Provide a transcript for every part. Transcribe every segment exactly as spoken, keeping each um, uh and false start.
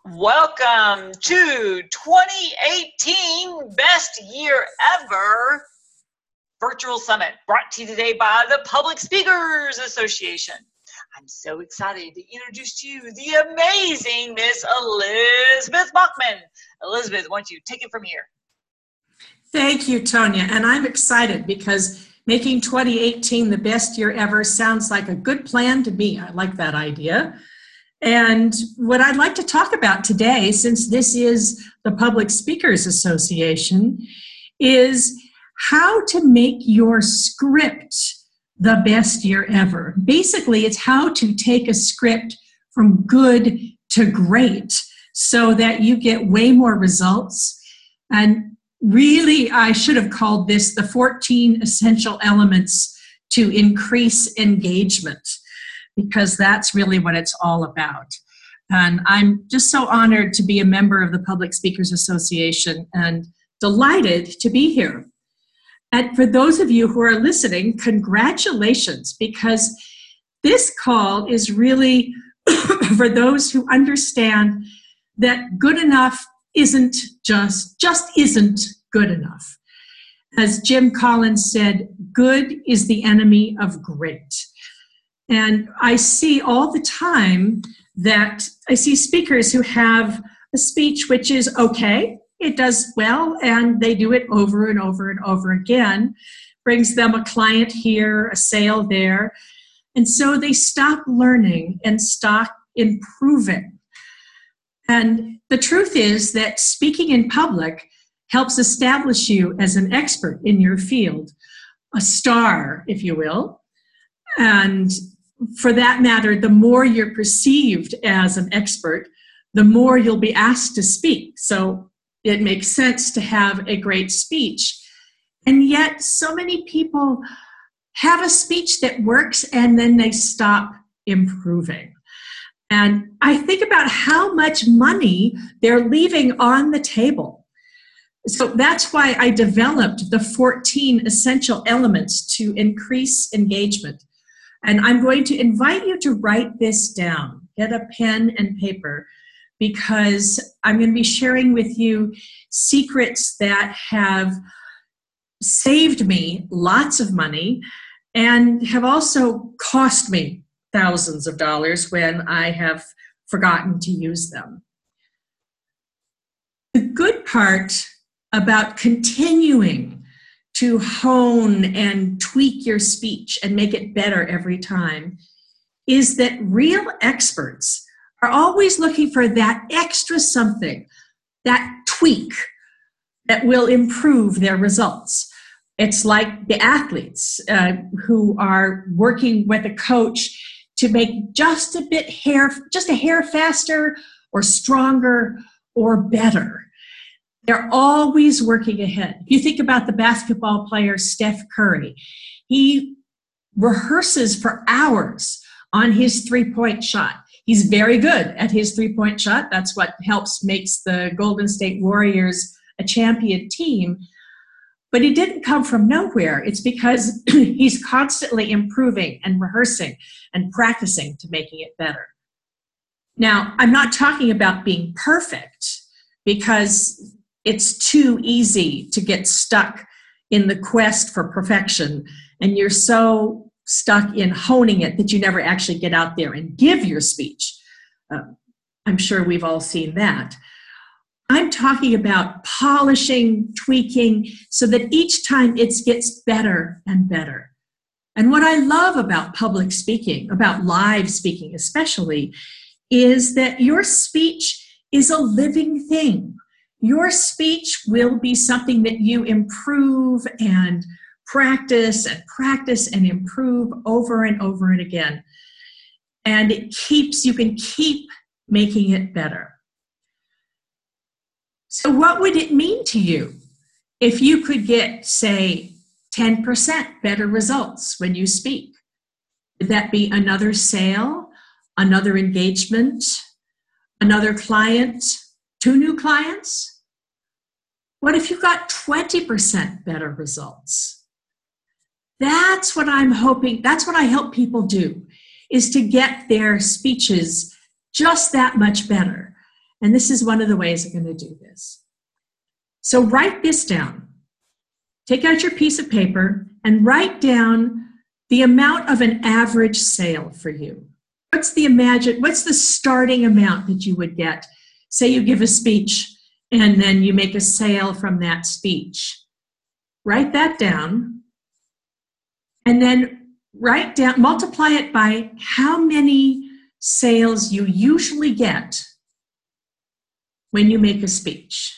Welcome to twenty eighteen Best Year Ever Virtual Summit, brought to you today by the Public Speakers Association. I'm so excited to introduce to you the amazing Miss Elizabeth Bachman. Elizabeth, why don't you take it from here? Thank you, Tonya, and I'm excited because making twenty eighteen the best year ever sounds like a good plan to me. I like that idea. And what I'd like to talk about today, since this is the Public Speakers Association, is how to make your script the best year ever. Basically, it's how to take a script from good to great so that you get way more results. And really, I should have called this the fourteen essential elements to increase engagement, because that's really what it's all about. And I'm just so honored to be a member of the Public Speakers Association and delighted to be here. And for those of you who are listening, congratulations, because this call is really for those who understand that good enough isn't just, just isn't good enough. As Jim Collins said, good is the enemy of great. And I see all the time that I see speakers who have a speech which is okay, it does well, and they do it over and over and over again, brings them a client here, a sale there, and so they stop learning and stop improving. And the truth is that speaking in public helps establish you as an expert in your field, a star, if you will. And for that matter, the more you're perceived as an expert, the more you'll be asked to speak. So it makes sense to have a great speech. And yet so many people have a speech that works and then they stop improving. And I think about how much money they're leaving on the table. So that's why I developed the fourteen essential elements to increase engagement. And I'm going to invite you to write this down. Get a pen and paper, because I'm going to be sharing with you secrets that have saved me lots of money and have also cost me thousands of dollars when I have forgotten to use them. The good part about continuing to hone and tweak your speech and make it better every time is that real experts are always looking for that extra something, that tweak that will improve their results. It's like the athletes uh, who are working with a coach to make just a bit hair, just a hair faster or stronger or better. They're always working ahead. If you think about the basketball player Steph Curry, he rehearses for hours on his three-point shot. He's very good at his three-point shot. That's what helps makes the Golden State Warriors a champion team. But he didn't come from nowhere. It's because he's constantly improving and rehearsing and practicing to making it better. Now, I'm not talking about being perfect, because it's too easy to get stuck in the quest for perfection, and you're so stuck in honing it that you never actually get out there and give your speech. Uh, I'm sure we've all seen that. I'm talking about polishing, tweaking, so that each time it gets better and better. And what I love about public speaking, about live speaking especially, is that your speech is a living thing. Your speech will be something that you improve and practice and practice and improve over and over and again. And it keeps, you can keep making it better. So what would it mean to you if you could get, say, ten percent better results when you speak? Would that be another sale, another engagement, another client, two new clients? What if you got twenty percent better results? That's what I'm hoping, that's what I help people do, is to get their speeches just that much better. And this is one of the ways I'm going to do this. So write this down. Take out your piece of paper and write down the amount of an average sale for you. What's the imagine, what's the starting amount that you would get? Say you give a speech and then you make a sale from that speech. Write that down and then write down, multiply it by how many sales you usually get when you make a speech.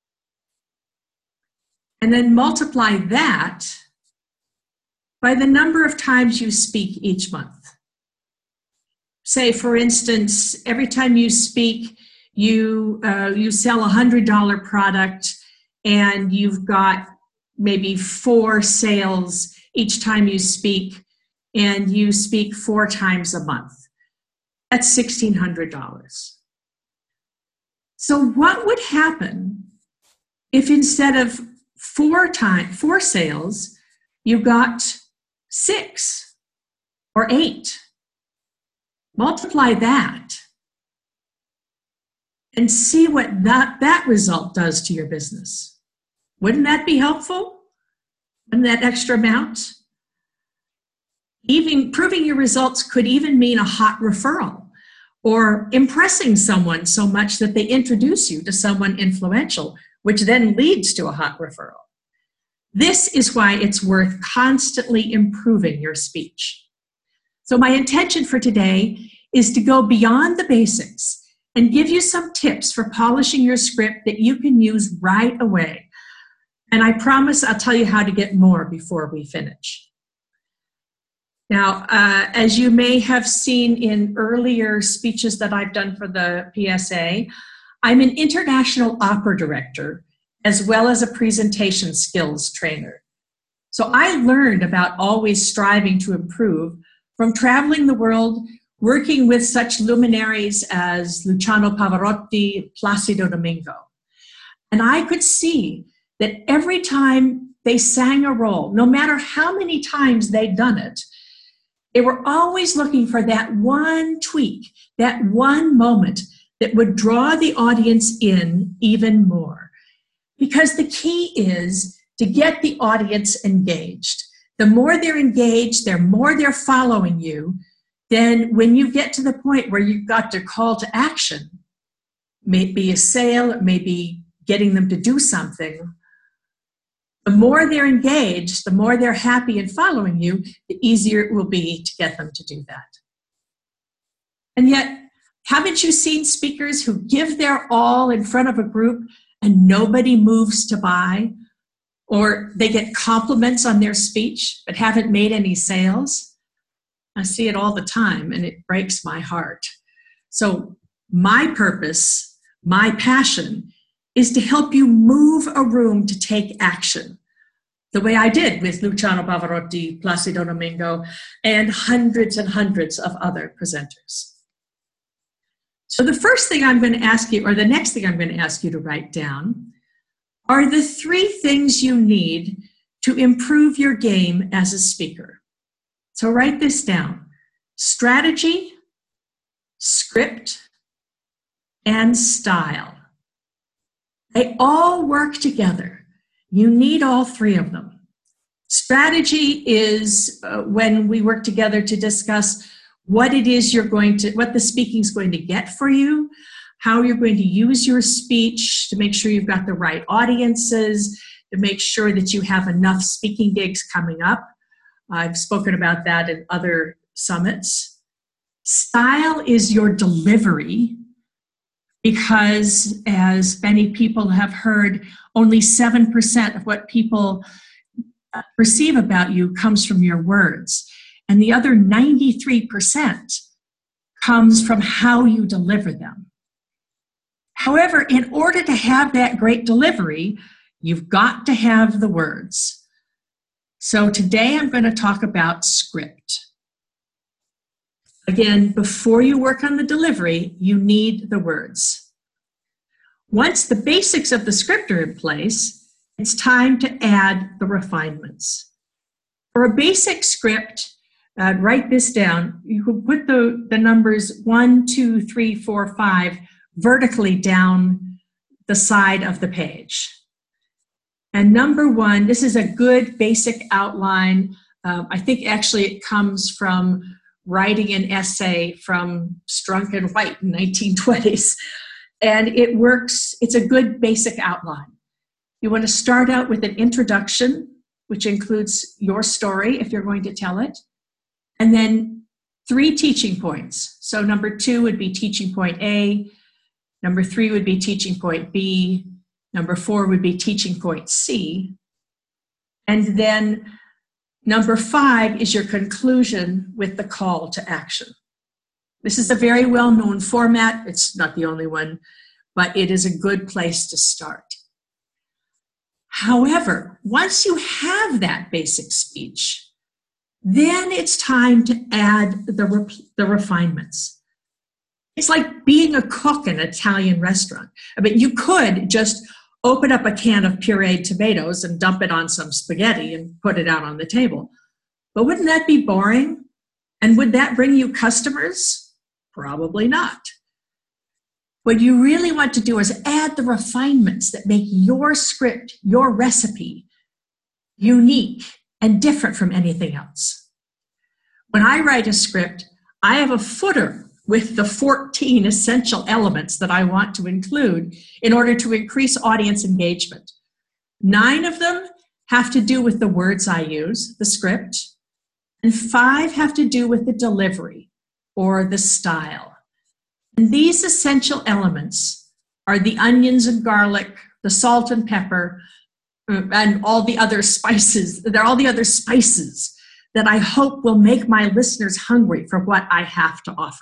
And then multiply that by the number of times you speak each month. Say, for instance, every time you speak, you uh, you sell a one hundred dollar product and you've got maybe four sales each time you speak, and you speak four times a month. That's one thousand six hundred dollars. So what would happen if instead of four time, four sales, you got six or eight? Multiply that and see what that, that result does to your business. Wouldn't that be helpful? Wouldn't that extra amount? Even proving your results could even mean a hot referral or impressing someone so much that they introduce you to someone influential, which then leads to a hot referral. This is why it's worth constantly improving your speech. So my intention for today is to go beyond the basics and give you some tips for polishing your script that you can use right away. And I promise I'll tell you how to get more before we finish. Now, uh, as you may have seen in earlier speeches that I've done for the P S A, I'm an international opera director as well as a presentation skills trainer. So I learned about always striving to improve from traveling the world, working with such luminaries as Luciano Pavarotti, Placido Domingo. And I could see that every time they sang a role, no matter how many times they'd done it, they were always looking for that one tweak, that one moment that would draw the audience in even more. Because the key is to get the audience engaged. The more they're engaged, the more they're following you, then when you get to the point where you've got their call to action, maybe a sale, maybe getting them to do something, the more they're engaged, the more they're happy and following you, the easier it will be to get them to do that. And yet, haven't you seen speakers who give their all in front of a group and nobody moves to buy? Or they get compliments on their speech but haven't made any sales? I see it all the time and it breaks my heart. So my purpose, my passion, is to help you move a room to take action, the way I did with Luciano Pavarotti, Placido Domingo, and hundreds and hundreds of other presenters. So the first thing I'm going to ask you, or the next thing I'm going to ask you to write down, are the three things you need to improve your game as a speaker. So write this down: strategy, script, and style. They all work together. You need all three of them. Strategy is uh, when we work together to discuss what it is you're going to, what the speaking is going to get for you, how you're going to use your speech to make sure you've got the right audiences, to make sure that you have enough speaking gigs coming up. I've spoken about that in other summits. Style is your delivery, because as many people have heard, only seven percent of what people perceive about you comes from your words. And the other ninety-three percent comes from how you deliver them. However, in order to have that great delivery, you've got to have the words. So today I'm going to talk about script. Again, before you work on the delivery, you need the words. Once the basics of the script are in place, it's time to add the refinements. For a basic script, uh, write this down. You can put the, the numbers one, two, three, four, five vertically down the side of the page. And number one, this is a good basic outline. Um, I think actually it comes from writing an essay from Strunk and White in nineteen twenties. And it works, it's a good basic outline. You want to start out with an introduction, which includes your story if you're going to tell it, and then three teaching points. So number two would be teaching point A, number three would be teaching point B, number four would be teaching point C, and then number five is your conclusion with the call to action. This is a very well-known format. It's not the only one, but it is a good place to start. However, once you have that basic speech, then it's time to add the, rep- the refinements. It's like being a cook in an Italian restaurant. I mean, you could just open up a can of pureed tomatoes and dump it on some spaghetti and put it out on the table. But wouldn't that be boring? And would that bring you customers? Probably not. What you really want to do is add the refinements that make your script, your recipe, unique and different from anything else. When I write a script, I have a footer with the fourteen essential elements that I want to include in order to increase audience engagement. Nine of them have to do with the words I use, the script, and five have to do with the delivery or the style. And these essential elements are the onions and garlic, the salt and pepper, and all the other spices. They're all the other spices that I hope will make my listeners hungry for what I have to offer.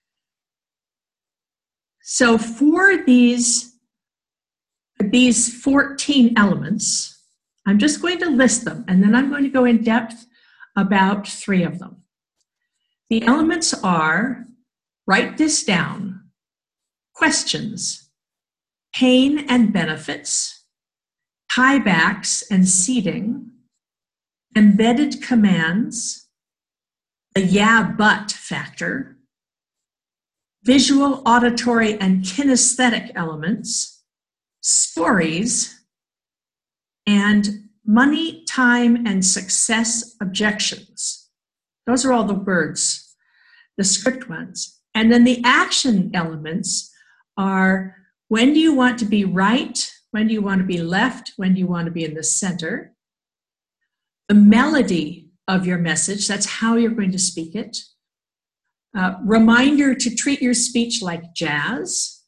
So for these, these fourteen elements, I'm just going to list them, and then I'm going to go in depth about three of them. The elements are, write this down, questions, pain and benefits, tiebacks and seeding, embedded commands, the yeah, but factor, visual, auditory, and kinesthetic elements, stories, and money, time, and success objections. Those are all the words, the script ones. And then the action elements are, when do you want to be right? When do you want to be left? When do you want to be in the center? The melody of your message, that's how you're going to speak it. Uh, reminder to treat your speech like jazz.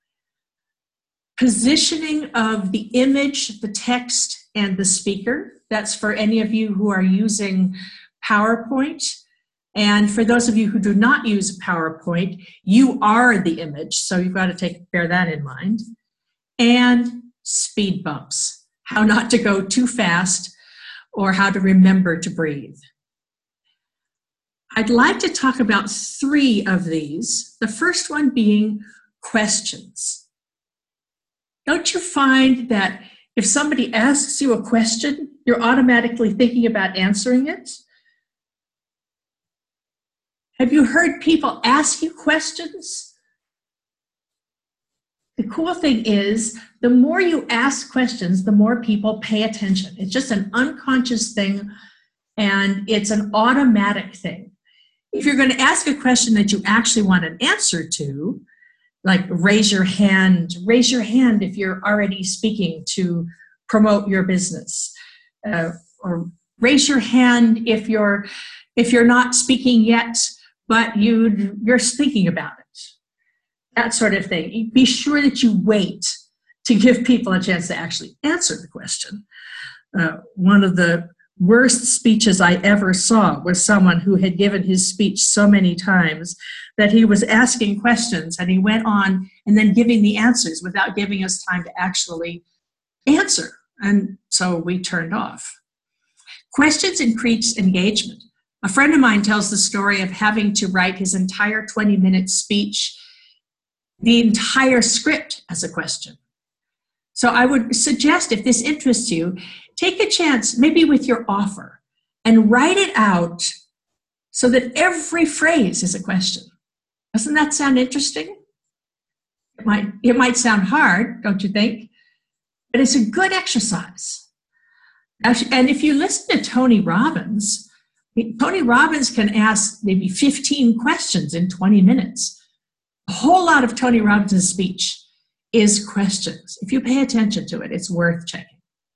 Positioning of the image, the text, and the speaker. That's for any of you who are using PowerPoint. And for those of you who do not use PowerPoint, you are the image, so you've got to take bear that in mind. And speed bumps, how not to go too fast or how to remember to breathe. I'd like to talk about three of these, the first one being questions. Don't you find that if somebody asks you a question, you're automatically thinking about answering it? Have you heard people ask you questions? The cool thing is, the more you ask questions, the more people pay attention. It's just an unconscious thing, and it's an automatic thing. If you're going to ask a question that you actually want an answer to, like raise your hand, raise your hand if you're already speaking to promote your business, uh, or raise your hand if you're if you're not speaking yet, but you you're thinking about it. That sort of thing. Be sure that you wait to give people a chance to actually answer the question. Uh, one of the worst speeches I ever saw was someone who had given his speech so many times that he was asking questions and he went on and then giving the answers without giving us time to actually answer. And so we turned off. Questions increase engagement. A friend of mine tells the story of having to write his entire twenty-minute speech, the entire script as a question. So I would suggest, if this interests you, take a chance, maybe with your offer, and write it out so that every phrase is a question. Doesn't that sound interesting? It might, it might sound hard, don't you think? But it's a good exercise. And if you listen to Tony Robbins, Tony Robbins can ask maybe fifteen questions in twenty minutes. A whole lot of Tony Robbins' speech is questions. If you pay attention to it, it's worth checking.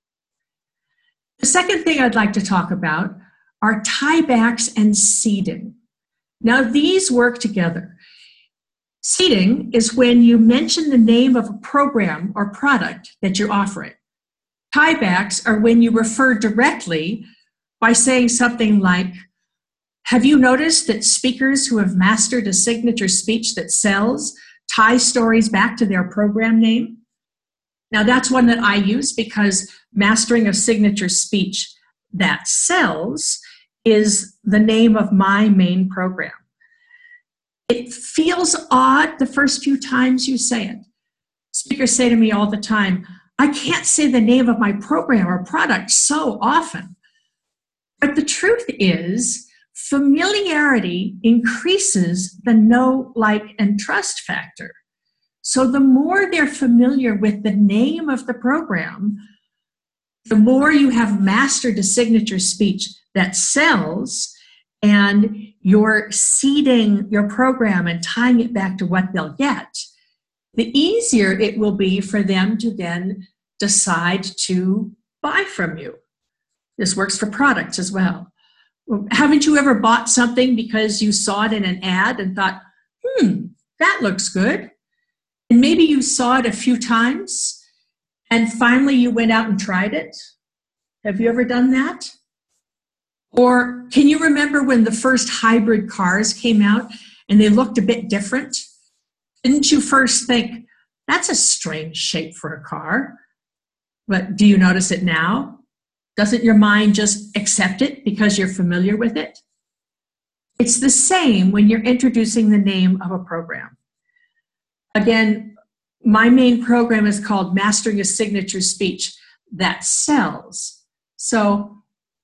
The second thing I'd like to talk about are tiebacks and seeding. Now, these work together. Seeding is when you mention the name of a program or product that you're offering. Tiebacks are when you refer directly by saying something like, have you noticed that speakers who have mastered a signature speech that sells tie stories back to their program name? Now, that's one that I use because mastering a signature speech that sells is the name of my main program. It feels odd the first few times you say it. Speakers say to me all the time, I can't say the name of my program or product so often. But the truth is, familiarity increases the know, like, and trust factor. So the more they're familiar with the name of the program, the more you have mastered a signature speech that sells, and you're seeding your program and tying it back to what they'll get, the easier it will be for them to then decide to buy from you. This works for products as well. Haven't you ever bought something because you saw it in an ad and thought, hmm, that looks good? And maybe you saw it a few times and finally you went out and tried it. Have you ever done that? Or can you remember when the first hybrid cars came out and they looked a bit different? Didn't you first think, that's a strange shape for a car? But do you notice it now? Doesn't your mind just accept it because you're familiar with it? It's the same when you're introducing the name of a program. Again, my main program is called Mastering a Signature Speech That Sells. So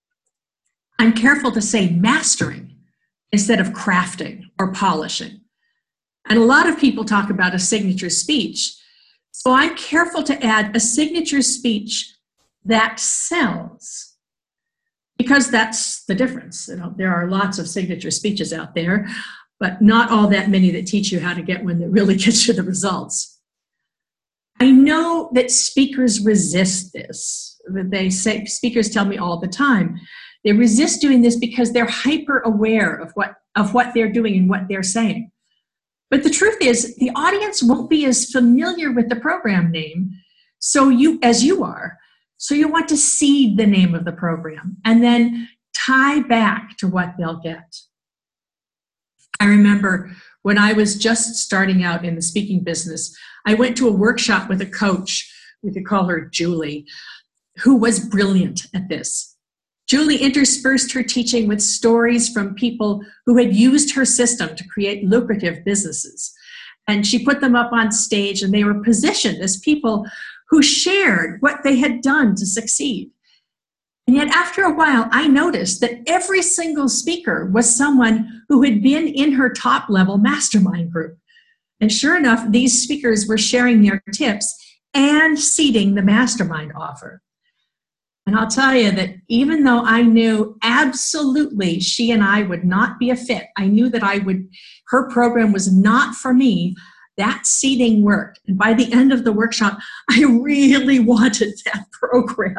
I'm careful to say mastering instead of crafting or polishing. And a lot of people talk about a signature speech. So I'm careful to add a signature speech that sells, because that's the difference. You know, there are lots of signature speeches out there, but not all that many that teach you how to get one that really gets you the results. I know that speakers resist this. They say, speakers tell me all the time, they resist doing this because they're hyper aware of what, of what they're doing and what they're saying. But the truth is, the audience won't be as familiar with the program name so you as you are. So you want to seed the name of the program and then tie back to what they'll get. I remember when I was just starting out in the speaking business, I went to a workshop with a coach, we could call her Julie, who was brilliant at this. Julie interspersed her teaching with stories from people who had used her system to create lucrative businesses. And she put them up on stage and they were positioned as people who shared what they had done to succeed. And yet after a while, I noticed that every single speaker was someone who had been in her top level mastermind group. And sure enough, these speakers were sharing their tips and seeding the mastermind offer. And I'll tell you that even though I knew absolutely she and I would not be a fit, I knew that I would, her program was not for me, that seeding worked. And by the end of the workshop, I really wanted that program.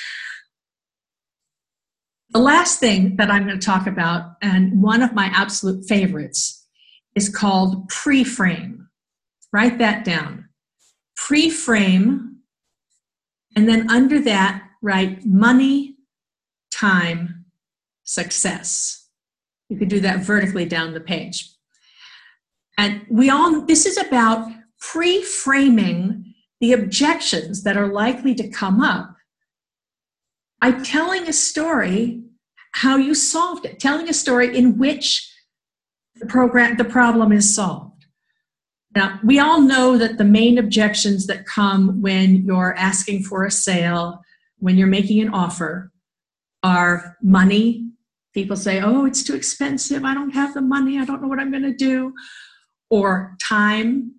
The last thing that I'm going to talk about, and one of my absolute favorites, is called pre-frame. Write that down. Pre-frame, and then under that, write money, time, success. You could do that vertically down the page. And we all, this is about pre-framing the objections that are likely to come up by telling a story how you solved it, telling a story in which the program, the problem is solved. Now, we all know that the main objections that come when you're asking for a sale, when you're making an offer, are money. People say, oh, it's too expensive. I don't have the money. I don't know what I'm going to do. Or time.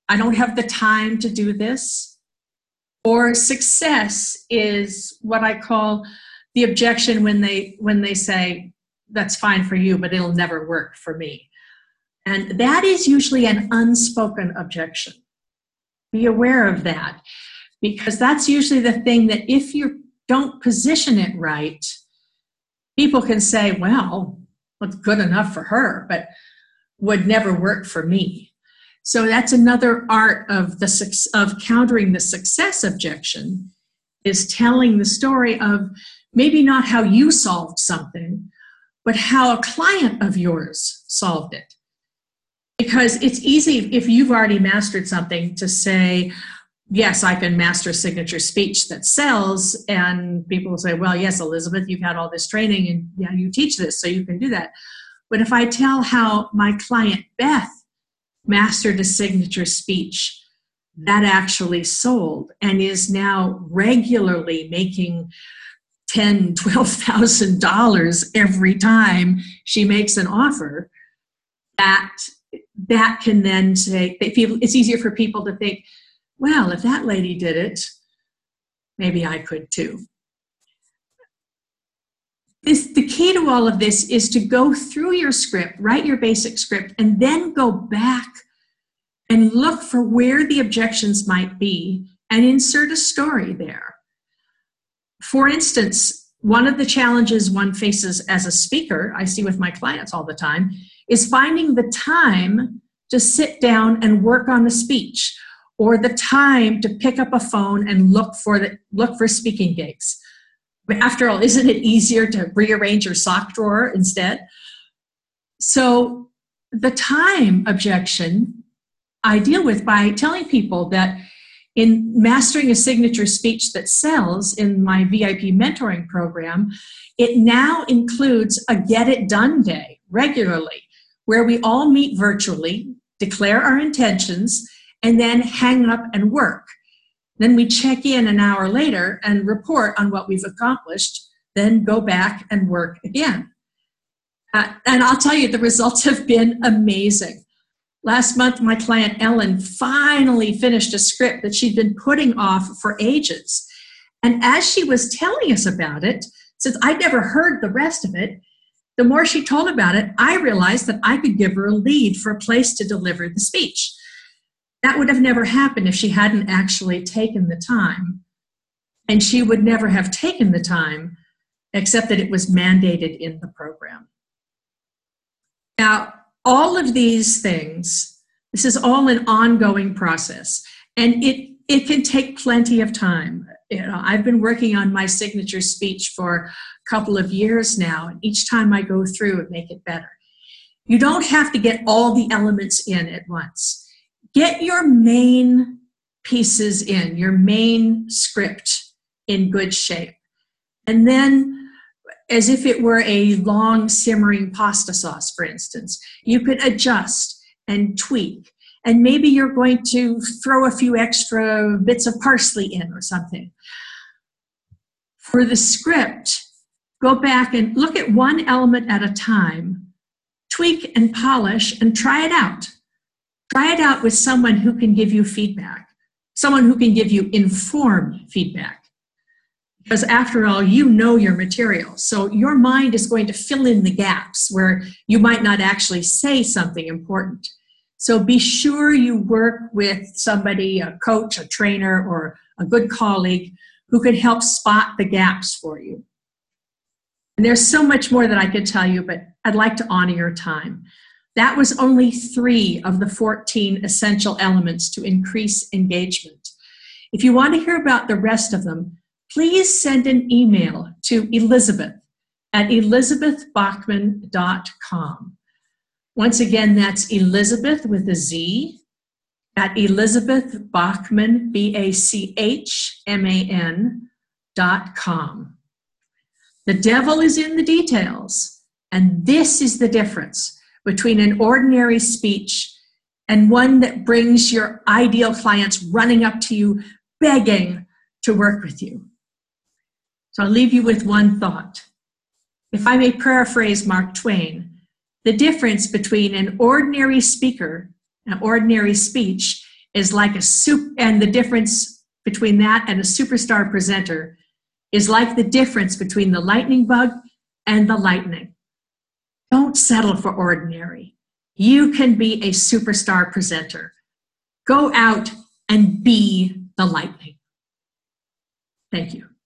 I don't have the time to do this. Or success is what I call the objection when they when they say, that's fine for you, but it'll never work for me. And that is usually an unspoken objection. Be aware of that, because that's usually the thing that if you don't position it right, people can say, well, it's good enough for her, but would never work for me. So that's another art of the of countering the success objection, is telling the story of maybe not how you solved something, but how a client of yours solved it. Because it's easy if you've already mastered something to say, yes, I can master signature speech that sells, and people will say, well, yes, Elizabeth, you've had all this training and yeah, you teach this, so you can do that. But if I tell how my client Beth mastered a signature speech that actually sold and is now regularly making ten thousand dollars, twelve thousand dollars every time she makes an offer, that that can then say, it's easier for people to think, well, if that lady did it, maybe I could too. This, the key to all of this is to go through your script, write your basic script, and then go back and look for where the objections might be and insert a story there. For instance, one of the challenges one faces as a speaker, I see with my clients all the time, is finding the time to sit down and work on the speech, or the time to pick up a phone and look for the look for speaking gigs. After all, isn't it easier to rearrange your sock drawer instead? So the time objection I deal with by telling people that in mastering a signature speech that sells in my V I P mentoring program, it now includes a get it done day regularly, where we all meet virtually, declare our intentions, and then hang up and work. Then we check in an hour later and report on what we've accomplished, then go back and work again. Uh, and I'll tell you, the results have been amazing. Last month, my client Ellen finally finished a script that she'd been putting off for ages. And as she was telling us about it, since I'd never heard the rest of it, the more she told about it, I realized that I could give her a lead for a place to deliver the speech. That would have never happened if she hadn't actually taken the time. And she would never have taken the time, except that it was mandated in the program. Now, all of these things, this is all an ongoing process, and it, it can take plenty of time. You know, I've been working on my signature speech for a couple of years now, and each time I go through and make it better. You don't have to get all the elements in at once. Get your main pieces in, your main script in good shape. And then, as if it were a long simmering pasta sauce, for instance, you could adjust and tweak. And maybe you're going to throw a few extra bits of parsley in or something. For the script, go back and look at one element at a time, tweak and polish, and try it out. Try it out with someone who can give you feedback, someone who can give you informed feedback. Because after all, you know your material. So your mind is going to fill in the gaps where you might not actually say something important. So be sure you work with somebody, a coach, a trainer, or a good colleague who can help spot the gaps for you. And there's so much more that I could tell you, but I'd like to honor your time. That was only three of the fourteen essential elements to increase engagement. If you want to hear about the rest of them, please send an email to Elizabeth at elizabeth bachman dot com. Once again, that's Elizabeth with a Z at Elizabeth Bachman, B A C H M A N dot com. The devil is in the details, and this is the difference between an ordinary speech and one that brings your ideal clients running up to you, begging to work with you. So I'll leave you with one thought. If I may paraphrase Mark Twain, the difference between an ordinary speaker, an ordinary speech, is like a soup, and the difference between that and a superstar presenter is like the difference between the lightning bug and the lightning. Don't settle for ordinary. You can be a superstar presenter. Go out and be the lightning. Thank you.